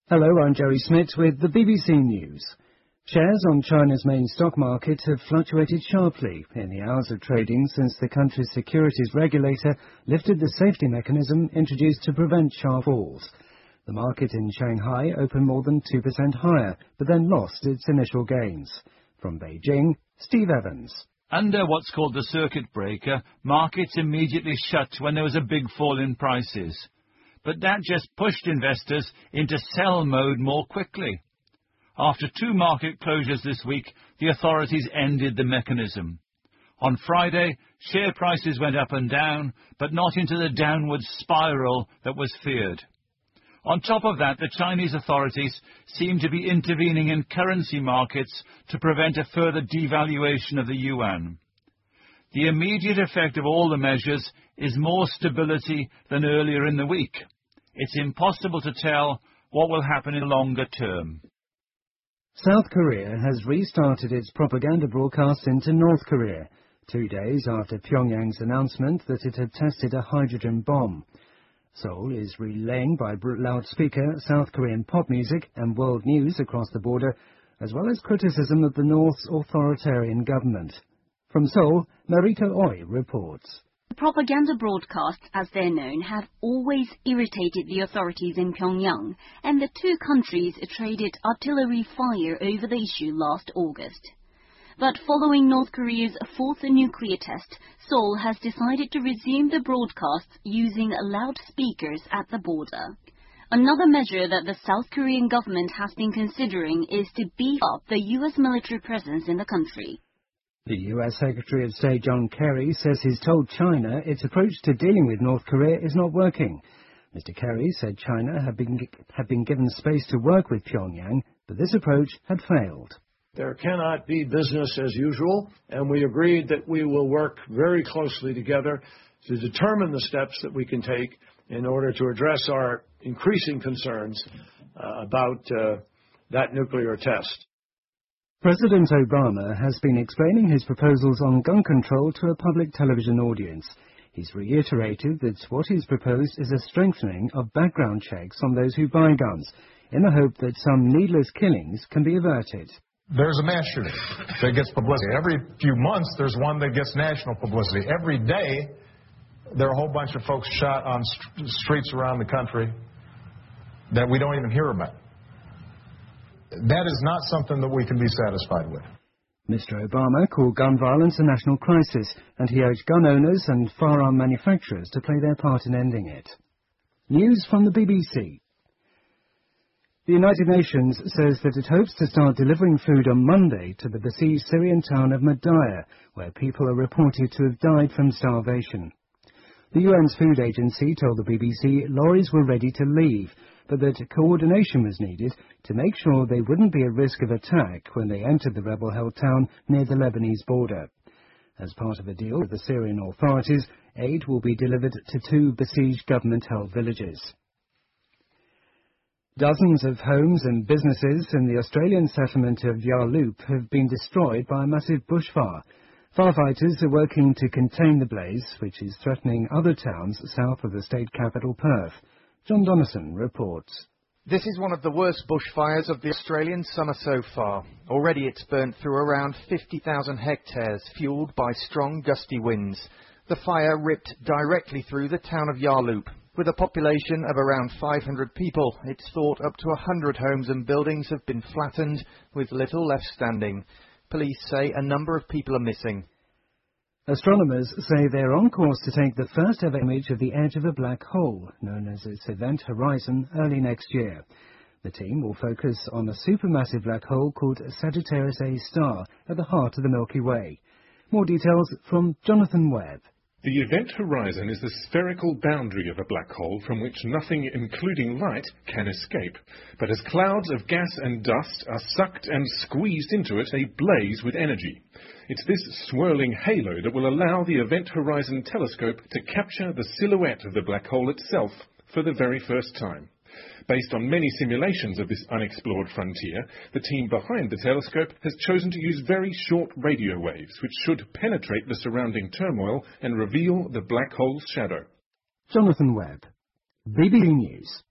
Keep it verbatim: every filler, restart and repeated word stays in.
Hello, I'm Jerry Smith with the B B C News. Shares on China's main stock market have fluctuated sharply in the hours of trading since the country's securities regulator lifted the safety mechanism introduced to prevent sharp falls. The market in Shanghai opened more than two percent higher, but then lost its initial gains. From Beijing, Steve Evans. Under what's called the circuit breaker, markets immediately shut when there was a big fall in prices. But that just pushed investors into sell mode more quickly. After two market closures this week, the authorities ended the mechanism. On Friday, share prices went up and down, but not into the downward spiral that was feared. On top of that, the Chinese authorities seem to be intervening in currency markets to prevent a further devaluation of the yuan. The immediate effect of all the measures is more stability than earlier in the week. It's impossible to tell what will happen in the longer term. South Korea has restarted its propaganda broadcasts into North Korea, two days after Pyongyang's announcement that it had tested a hydrogen bomb. Seoul is relaying by loudspeaker South Korean pop music and world news across the border, as well as criticism of the North's authoritarian government. From Seoul, Mariko Oi reports. The propaganda broadcasts, as they're known, have always irritated the authorities in Pyongyang, and the two countries traded artillery fire over the issue last August. But following North Korea's fourth nuclear test, Seoul has decided to resume the broadcasts using loudspeakers at the border. Another measure that the South Korean government has been considering is to beef up the U S military presence in the country. The U S Secretary of State John Kerry says he's told China its approach to dealing with North Korea is not working. Mister Kerry said China had been, had been given space to work with Pyongyang, but this approach had failed. There cannot be business as usual, and we agreed that we will work very closely together to determine the steps that we can take in order to address our increasing concerns uh, about uh, that nuclear test. President Obama has been explaining his proposals on gun control to a public television audience. He's reiterated that what he's proposed is a strengthening of background checks on those who buy guns, in the hope that some needless killings can be averted. There's a mass shooting that gets publicity. Every few months, there's one that gets national publicity. Every day, there are a whole bunch of folks shot on st- streets around the country that we don't even hear about. That is not something that we can be satisfied with. Mister Obama called gun violence a national crisis, and he urged gun owners and firearm manufacturers to play their part in ending it. News from the B B C. The United Nations says that it hopes to start delivering food on Monday to the besieged Syrian town of Madaya, where people are reported to have died from starvation. The U N's food agency told the B B C lorries were ready to leave, but that coordination was needed to make sure they wouldn't be at risk of attack when they entered the rebel-held town near the Lebanese border. As part of a deal with the Syrian authorities, aid will be delivered to two besieged government-held villages. Dozens of homes and businesses in the Australian settlement of Yarloop have been destroyed by a massive bushfire. Firefighters are working to contain the blaze, which is threatening other towns south of the state capital, Perth. John Donnison reports. This is one of the worst bushfires of the Australian summer so far. Already it's burnt through around fifty thousand hectares, fuelled by strong gusty winds. The fire ripped directly through the town of Yarloop. With a population of around five hundred people, it's thought up to one hundred homes and buildings have been flattened, with little left standing. Police say a number of people are missing. Astronomers say they're on course to take the first ever image of the edge of a black hole, known as its Event Horizon, early next year. The team will focus on a supermassive black hole called Sagittarius A star at the heart of the Milky Way. More details from Jonathan Webb. The Event Horizon is the spherical boundary of a black hole from which nothing, including light, can escape. But as clouds of gas and dust are sucked and squeezed into it, they blaze with energy. It's this swirling halo that will allow the Event Horizon telescope to capture the silhouette of the black hole itself for the very first time. Based on many simulations of this unexplored frontier, the team behind the telescope has chosen to use very short radio waves, which should penetrate the surrounding turmoil and reveal the black hole's shadow. Jonathan Webb, B B C News.